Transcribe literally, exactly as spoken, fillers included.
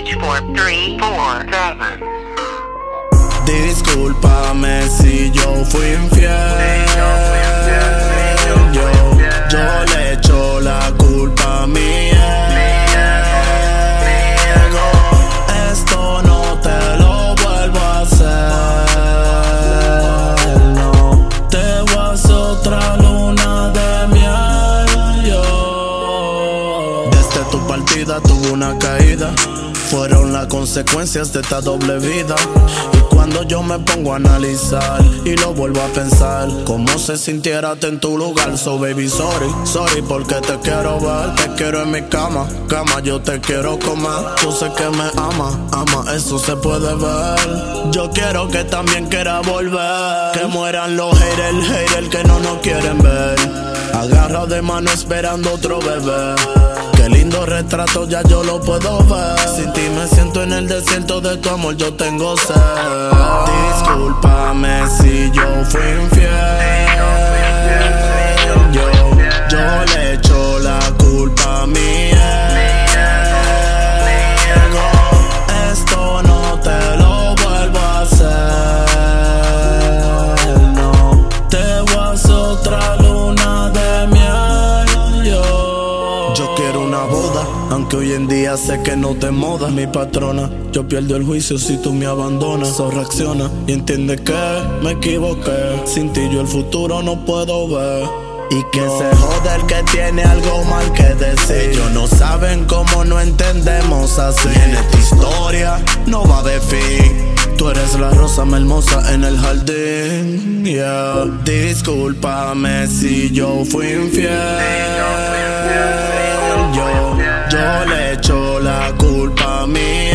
H four three four seven. Discúlpame si yo fui infiel. Yo, yo le echo la culpa a mi ego. Esto no te lo vuelvo a hacer. No, te voy a hacer otra luna de miel. Yo, desde tu partida tuve una caída. Fueron las consecuencias de esta doble vida. Y cuando yo me pongo a analizar y lo vuelvo a pensar, cómo se sintiera en tu lugar. So baby, sorry, sorry porque te quiero ver. Te quiero en mi cama, cama, yo te quiero comer. Yo sé que me ama, ama, eso se puede ver. Yo quiero que también quiera volver. Que mueran los haters, haters que no nos quieren ver. Agarrado de mano esperando otro bebé. Qué lindo retrato, ya yo lo puedo ver. Sin ti me siento en el desierto de tu amor, yo tengo sed. Discúlpame si yo fui infiel. Yo, yo le echo la culpa a mi ego. Esto no te lo vuelvo a hacer. No, te voy a hacer otra luna de miel. Yo, yo quiero una boda, aunque hoy en día sé que no te moda. Mi patrona, yo pierdo el juicio si tú me abandonas. So reacciona y entiende que me equivoqué. Sin ti yo el futuro no puedo ver. Y que no se jode el que tiene algo mal que decir. Ellos no saben cómo no entendemos así. En esta historia no va de fin. Tú eres la rosa más hermosa en el jardín. Yeah. Discúlpame si yo fui infiel. Yo, yo le echo la culpa a mi